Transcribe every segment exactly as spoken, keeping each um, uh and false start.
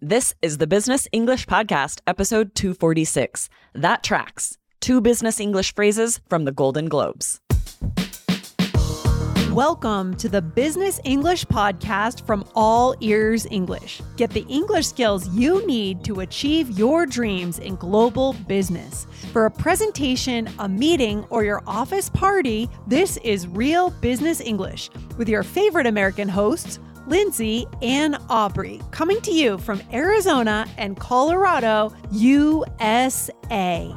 This is the Business English Podcast, episode two forty-six. That tracks. Two business English phrases from the Golden Globes. Welcome to the Business English Podcast from All Ears English. Get the English skills you need to achieve your dreams in global business. For a presentation, a meeting, or your office party, this is Real Business English with your favorite American hosts, Lindsay and Aubrey, coming to you from Arizona and Colorado, U S A.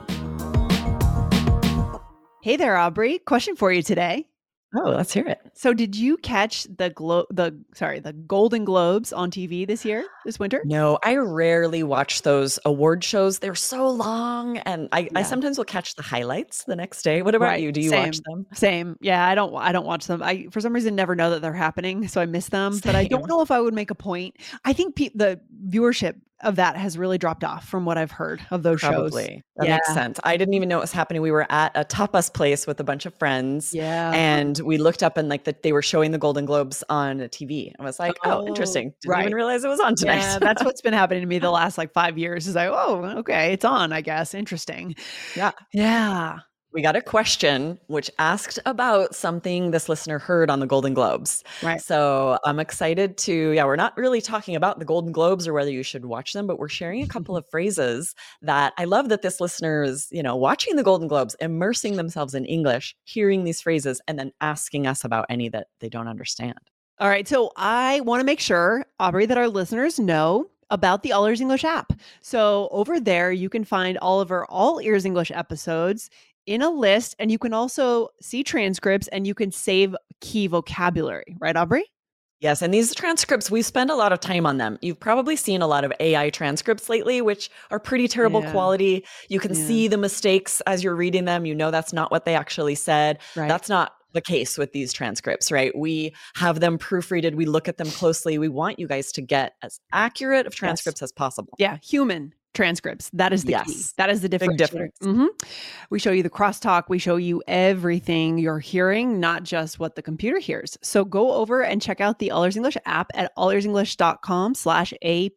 Hey there, Aubrey. Question for you today. Oh, let's hear it. So did you catch the glo- the sorry, the Golden Globes on T V this year, this winter? No, I rarely watch those award shows. They're so long, and I, Yeah. I sometimes will catch the highlights the next day. What about Right. you? Do you Same. watch them? Same. Yeah, I don't I don't watch them. I for some reason never know that they're happening, so I miss them, but I don't Same. know if I would make a point. I think pe- the viewership of that has really dropped off from what I've heard of those shows. Probably. That Yeah. makes sense. I didn't even know it was happening. We were at a tapas place with a bunch of friends. Yeah. And we looked up and like that they were showing the Golden Globes on T V. I was like, oh, Oh, interesting. Didn't right. even realize it was on tonight. Yeah, that's what's been happening to me the last like five years. Is like, oh, okay, it's on, I guess. Interesting. Yeah. Yeah. We got a question which asked about something this listener heard on the Golden Globes. Right. So I'm excited to, yeah, we're not really talking about the Golden Globes or whether you should watch them, but we're sharing a couple of phrases that I love that this listener is, you know, watching the Golden Globes, immersing themselves in English, hearing these phrases, and then asking us about any that they don't understand. All right. So I want to make sure, Aubrey, that our listeners know about the All Ears English app. So over there, you can find all of our All Ears English episodes in a list, and you can also see transcripts and you can save key vocabulary. Right, Aubrey? Yes, and these transcripts, we spend a lot of time on them. You've probably seen a lot of A I transcripts lately, which are pretty terrible Yeah. quality. You can Yeah. see the mistakes as you're reading them. You know that's not what they actually said. Right. That's not the case with these transcripts, right? We have them proofreaded. We look at them closely. We want you guys to get as accurate of transcripts as possible. Yeah, human transcripts. That is the key. Yes. That is the Big difference. difference. Mhm. We show you the crosstalk. We show you everything you're hearing, not just what the computer hears. So go over and check out the All Ears English app at allearsenglish.com slash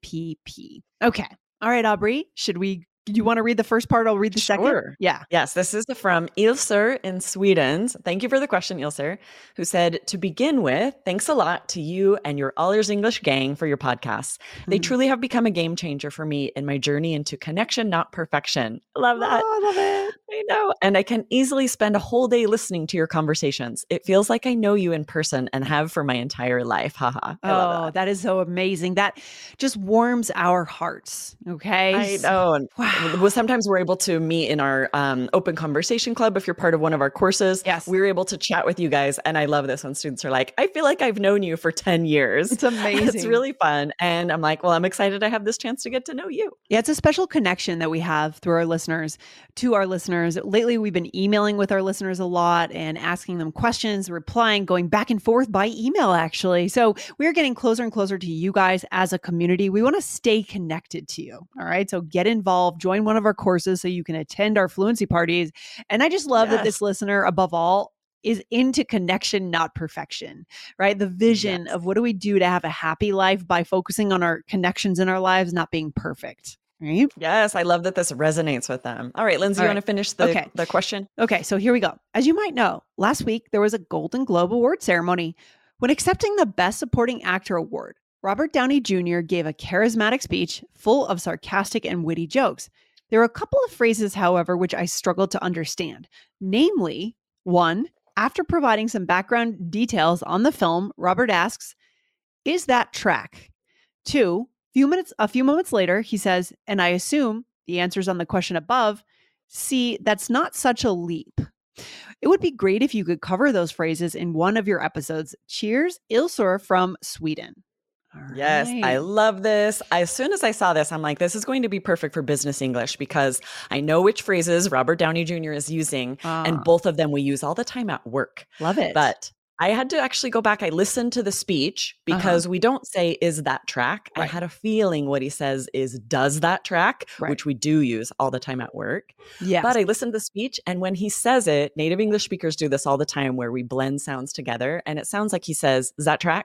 app. Okay. All right, Aubrey, should we, do you want to read the first part? I'll read the second. Sure. Yeah. Yes, this is from Ilser in Sweden. Thank you for the question, Ilser, who said, to begin with, thanks a lot to you and your All Ears English gang for your podcasts. They Mhm. truly have become a game changer for me in my journey into connection, not perfection. I love that. Oh, I love it. I know. And I can easily spend a whole day listening to your conversations. It feels like I know you in person and have for my entire life. Haha. I love Oh, that. that is so amazing. That just warms our hearts. Okay. I know. And Wow. well, sometimes we're able to meet in our um, open conversation club. If you're part of one of our courses, Yes. we're able to chat with you guys. And I love this when students are like, I feel like I've known you for ten years. It's amazing. It's really fun. And I'm like, well, I'm excited I have this chance to get to know you. Yeah, it's a special connection that we have through our listeners to our listeners. Lately, we've been emailing with our listeners a lot and asking them questions, replying, going back and forth by email, actually. So we're getting closer and closer to you guys as a community. We want to stay connected to you. All right. So get involved, join one of our courses so you can attend our fluency parties. And I just love that Yes. this listener, above all, is into connection, not perfection, right? The vision Yes. of what do we do to have a happy life by focusing on our connections in our lives, not being perfect. Right? Yes, I love that this resonates with them. All right, Lindsay, All you right. want to finish the, Okay. the question? Okay, so here we go. As you might know, last week there was a Golden Globe Award ceremony. When accepting the Best Supporting Actor award, Robert Downey Junior gave a charismatic speech full of sarcastic and witty jokes. There were a couple of phrases, however, which I struggled to understand. Namely, one, after providing some background details on the film, Robert asks, "Is that track?" Two, few minutes a few moments later, he says, "And I assume the answers on the question above. See, that's not such a leap." It would be great if you could cover those phrases in one of your episodes. Cheers, Ilsor from Sweden. All Yes, I right. love this. I- As soon as I saw this, I'm like, this is going to be perfect for business English because I know which phrases Robert Downey Junior is using, Ah, and both of them we use all the time at work. love it. But I had to actually go back. I listened to the speech Uh-huh. because we don't say, is that track? I Right. had a feeling what he says is, does that track? Right. Which we do use all the time at work. Yes. But I listened to the speech, and when he says it, native English speakers do this all the time where we blend sounds together, and it sounds like he says, is that track?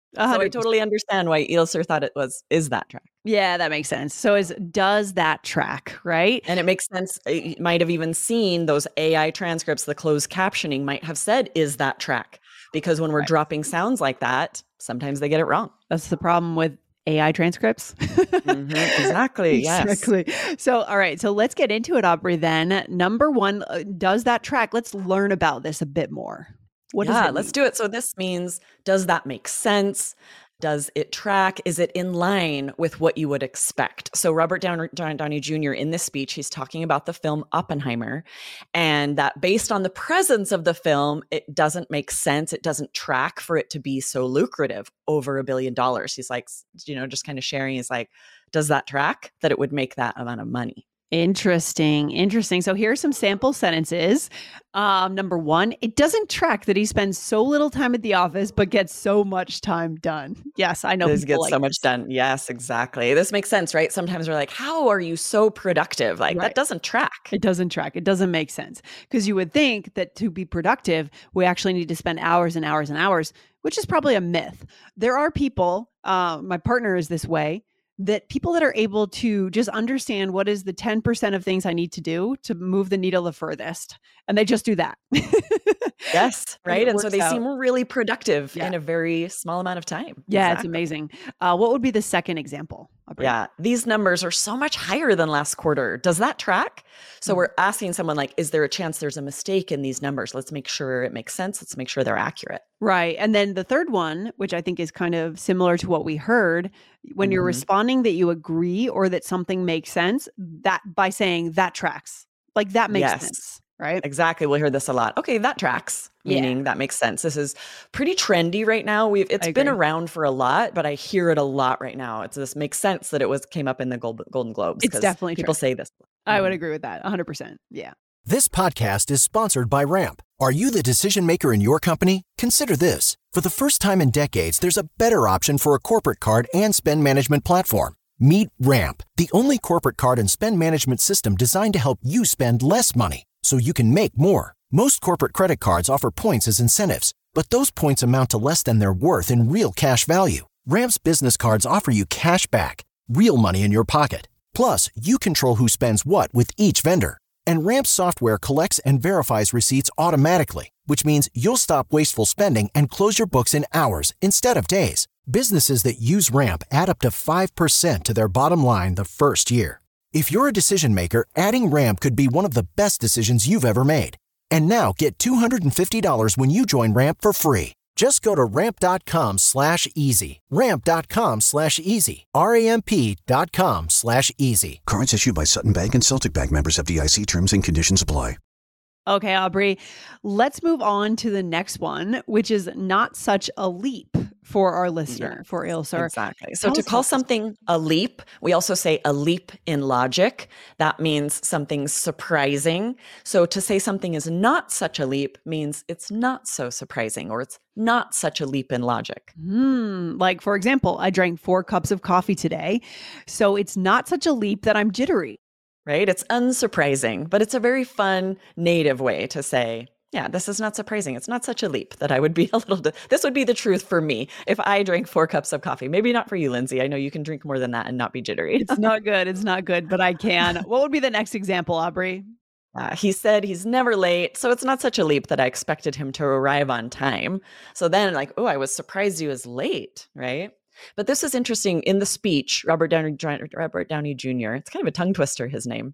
So I totally understand why Ilser thought it was, is that track? Yeah, that makes sense. So is does that track, right? And it makes sense. You might have even seen those A I transcripts, the closed captioning might have said, is that track? Because when we're Right. dropping sounds like that, sometimes they get it wrong. That's the problem with A I transcripts. Mm-hmm, exactly. Yes. Exactly. So, all right. So let's get into it, Aubrey, then. Number one, uh, does that track? Let's learn about this a bit more. What yeah, does it let's mean? do it. So this means, does that make sense? Does it track? Is it in line with what you would expect? So Robert Downey, Downey Junior in this speech, he's talking about the film Oppenheimer, and that based on the presence of the film, it doesn't make sense. It doesn't track for it to be so lucrative, over a billion dollars. He's like, you know, just kind of sharing. He's like, does that track that it would make that amount of money? Interesting. Interesting. So here are some sample sentences. Um, number one, it doesn't track that he spends so little time at the office, but gets so much time done. Yes, I know. This gets like so much this. done. Yes, exactly. This makes sense, right? Sometimes we're like, how are you so productive? Like Right. that doesn't track. It doesn't track. It doesn't make sense because you would think that to be productive, we actually need to spend hours and hours and hours, which is probably a myth. There are people, uh, my partner is this way, that people that are able to just understand what is the ten percent of things I need to do to move the needle the furthest. And they just do that. Yes, right. And, and so they out. seem really productive yeah. in a very small amount of time. Yeah, exactly. It's amazing. Uh, what would be the second example? Yeah, these numbers are so much higher than last quarter. Does that track? So mm-hmm. we're asking someone like, is there a chance there's a mistake in these numbers? Let's make sure it makes sense. Let's make sure they're accurate. Right. And then the third one, which I think is kind of similar to what we heard, when mm-hmm. you're responding that you agree or that something makes sense, that by saying that tracks, like that makes yes. sense. Right. Exactly. We'll hear this a lot. Okay, that tracks, meaning yeah. that makes sense. This is pretty trendy right now. We've it's been around for a lot, but I hear it a lot right now. It's this makes sense that it was came up in the Gold, Golden Globes. It's definitely people trendy. say this. I mm-hmm. would agree with that. one hundred percent. Yeah. This podcast is sponsored by Ramp. Are you the decision maker in your company? Consider this. For the first time in decades, there's a better option for a corporate card and spend management platform. Meet Ramp, the only corporate card and spend management system designed to help you spend less money so you can make more. Most corporate credit cards offer points as incentives, but those points amount to less than their worth in real cash value. Ramp's business cards offer you cash back, real money in your pocket. Plus, you control who spends what with each vendor. And Ramp's software collects and verifies receipts automatically, which means you'll stop wasteful spending and close your books in hours instead of days. Businesses that use Ramp add up to five percent to their bottom line the first year. If you're a decision maker, adding Ramp could be one of the best decisions you've ever made. And now get two hundred fifty dollars when you join Ramp for free. Just go to ramp.com slash easy. Ramp.com slash easy. R-A-M-P dot com slash easy. Cards issued by Sutton Bank and Celtic Bank, members, F D I C. Terms and conditions apply. Okay, Aubrey, let's move on to the next one, which is not such a leap for our listener, yeah, for Ilser. Exactly. So to call something a leap, we also say a leap in logic. That means something's surprising. So to say something is not such a leap means it's not so surprising, or it's not such a leap in logic. Mm, like, for example, I drank four cups of coffee today, so it's not such a leap that I'm jittery. Right? It's unsurprising, but it's a very fun native way to say, yeah, this is not surprising. It's not such a leap that I would be a little, di- this would be the truth for me if I drank four cups of coffee. Maybe not for you, Lindsay. I know you can drink more than that and not be jittery. It's not good. It's not good, but I can. What would be the next example, Aubrey? Uh, he said he's never late, so it's not such a leap that I expected him to arrive on time. So then like, oh, I was surprised he was late, right? But this is interesting. In the speech, Robert Downey, Robert Downey Junior, it's kind of a tongue twister, his name.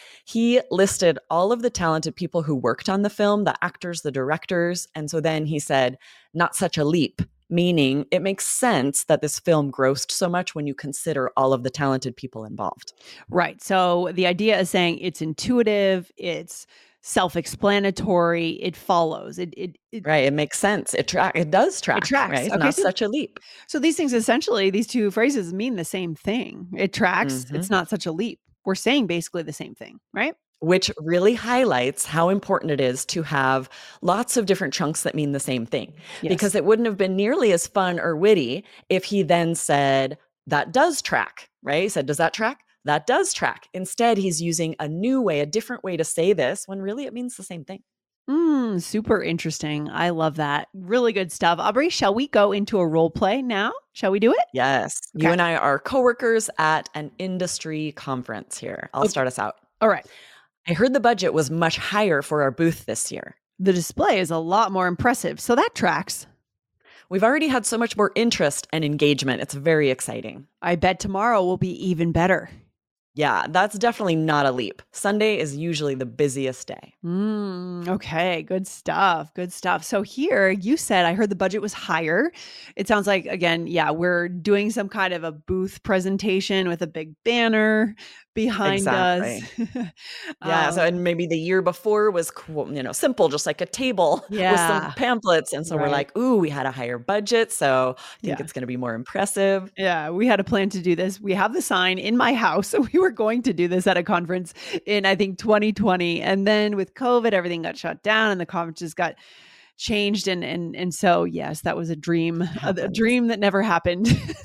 He listed all of the talented people who worked on the film, the actors, the directors. And so then he said, not such a leap, meaning it makes sense that this film grossed so much when you consider all of the talented people involved. Right. So the idea is saying it's intuitive, it's self-explanatory, it follows. It, it, it right. It makes sense. It track. It does track. It tracks. Right. Okay, not so, such a leap. So these things, essentially, these two phrases mean the same thing. It tracks. Mm-hmm. It's not such a leap. We're saying basically the same thing, right? Which really highlights how important it is to have lots of different chunks that mean the same thing. Yes. Because it wouldn't have been nearly as fun or witty if he then said, that does track, right? He said, does that track? That does track. Instead, he's using a new way, a different way to say this when really it means the same thing. Mm, super interesting. I love that. Really good stuff. Aubrey, shall we go into a role play now? Shall we do it? Yes. Okay. You and I are coworkers at an industry conference here. I'll Okay. start us out. All right. I heard the budget was much higher for our booth this year. The display is a lot more impressive, so that tracks. We've already had so much more interest and engagement. It's very exciting. I bet tomorrow will be even better. Yeah, that's definitely not a leap. Sunday is usually the busiest day. Mm, okay, good stuff. Good stuff. So here you said, I heard the budget was higher. It sounds like, again, yeah, we're doing some kind of a booth presentation with a big banner behind Exactly. us. Yeah, Um, so and maybe the year before was cool, you know, simple, just like a table with Yeah. some pamphlets. And so we're Right. like, ooh, we had a higher budget, so I think Yeah. it's going to be more impressive. Yeah, we had a plan to do this. We have the sign in my house. We were going to do this at a conference in, I think, twenty twenty. And then with COVID, everything got shut down and the conferences got changed. And and and so, yes, that was a dream, a, a Happens. dream that never happened.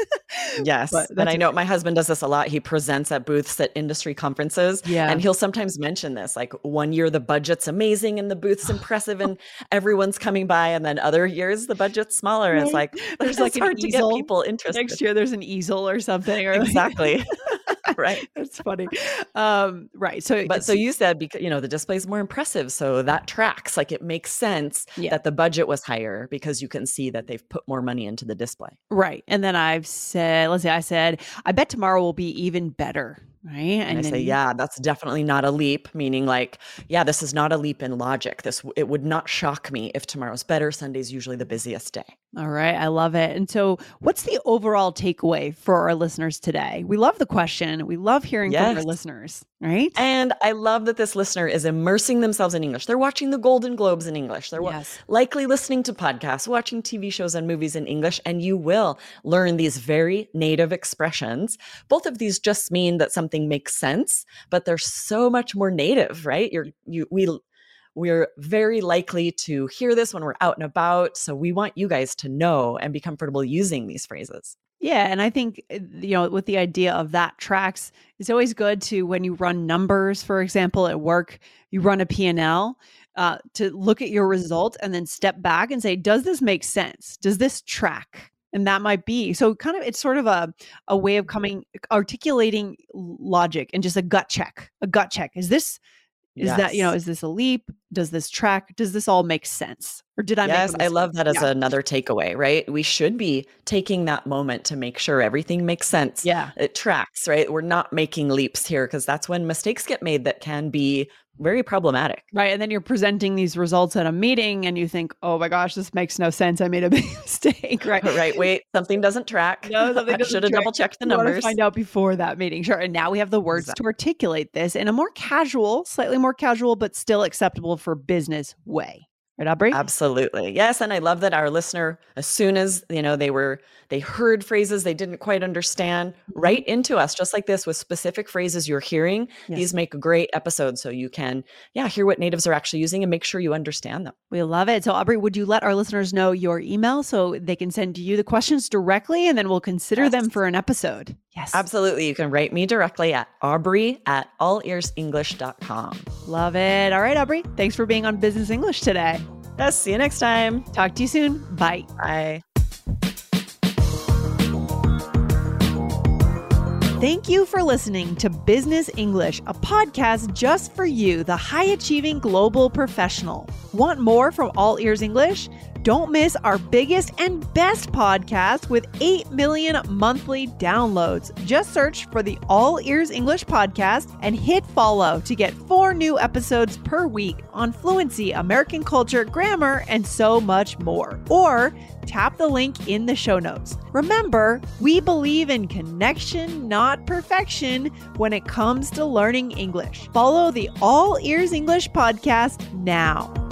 Yes. But And that's I know my husband does this a lot. He presents at booths at industry conferences. Yeah. And he'll sometimes mention this, like one year the budget's amazing and the booth's impressive and everyone's coming by. And then other years the budget's smaller. And it's Right. like, There's there's like like an hard to get easel. people interested. Next year, there's an easel or something. Or like- Exactly. Right. That's funny. Um, right. So, But it's- so you said, because, you know, the display's more impressive. So that tracks. Like it makes sense Yeah. that the budget was higher because you can see that they've put more money into the display. right. And then I've said, let's say I said, I bet tomorrow will be even better. Right. And, I then say, yeah, that's definitely not a leap, meaning like, yeah, this is not a leap in logic. This, it would not shock me if tomorrow's better. Sunday's usually the busiest day. All right. I love it. And so, what's the overall takeaway for our listeners today? We love the question. We love hearing from our Yes. listeners, right? And I love that this listener is immersing themselves in English. They're watching the Golden Globes in English. They're wa- Yes. likely listening to podcasts, watching T V shows and movies in English, and you will learn these very native expressions. Both of these just mean that something makes sense, but they're so much more native, right? You're you we we're very likely to hear this when we're out and about. So we want you guys to know and be comfortable using these phrases. Yeah. And I think, uh, you know, with the idea of that tracks, it's always good to, when you run numbers, for example, at work, you run a P and L, uh, to look at your result and then step back and say, does this make sense? Does this track? And that might be, so kind of, it's sort of a, a way of coming, articulating logic and just a gut check, a gut check. Is this, is that, you know, Yes. is this a leap? Does this track? Does this all make sense? Or did I make a Yes, I mistake? love that as Yeah. another takeaway, right? We should be taking that moment to make sure everything makes sense. Yeah. It tracks, right? We're not making leaps here because that's when mistakes get made that can be very problematic. Right. And then you're presenting these results at a meeting and you think, oh my gosh, this makes no sense. I made a big mistake. Right. Right. Wait, something doesn't track. No, something I doesn't should have track. double checked the You want to numbers. find out before that meeting. Sure. And now we have the words Exactly. to articulate this in a more casual, slightly more casual, but still acceptable for business way. Right, Aubrey? Absolutely. Yes. And I love that our listener, as soon as, you know, they were, they heard phrases they didn't quite understand, right into us, just like this with specific phrases you're hearing. Yes. These make a great episode so you can, yeah, hear what natives are actually using and make sure you understand them. We love it. So, Aubrey, would you let our listeners know your email so they can send you the questions directly and then we'll consider them Yes. for an episode? Yes. Absolutely. You can write me directly at Aubrey at all ears english dot com. Love it. All right, Aubrey. Thanks for being on Business English today. Yes. See you next time. Talk to you soon. Bye. Bye. Thank you for listening to Business English, a podcast just for you, the high-achieving global professional. Want more from All Ears English? Don't miss our biggest and best podcast with eight million monthly downloads. Just search for the All Ears English podcast and hit follow to get four new episodes per week on fluency, American culture, grammar, and so much more. Or tap the link in the show notes. Remember, we believe in connection, not perfection, when it comes to learning English. Follow the All Ears English podcast now.